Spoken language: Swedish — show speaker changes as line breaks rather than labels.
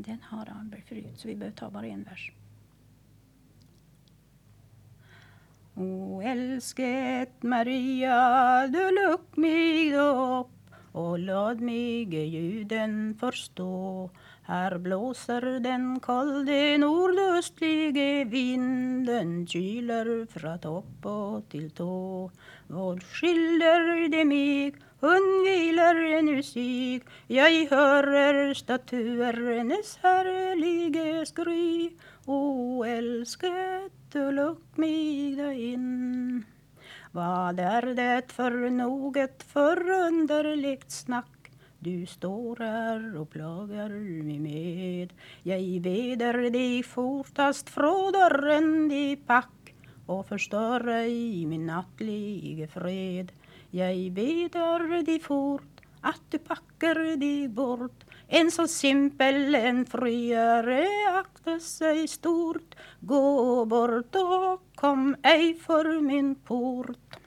Den har Arnberg förut, så vi behöver ta bara en vers. O älsket Maria, du luk mig upp och låt mig ljuden förstå. Här blåser den kalde nordöstlige vinden, kyler från topp och till tå. Vad skiljer det mig, undvilar nu sig, jag hörer statuernas härliga skri. O älsket, du luk mig in. Vad är det för något förunderligt snack du står här och plagar mig med? Jag beder dig fortast från dörren i pack och förstör ej min nattliga fred. Jag beder dig fort att du packar dig bort. En så simpel, en friare akta sig stort. Gå bort och kom ej för min port.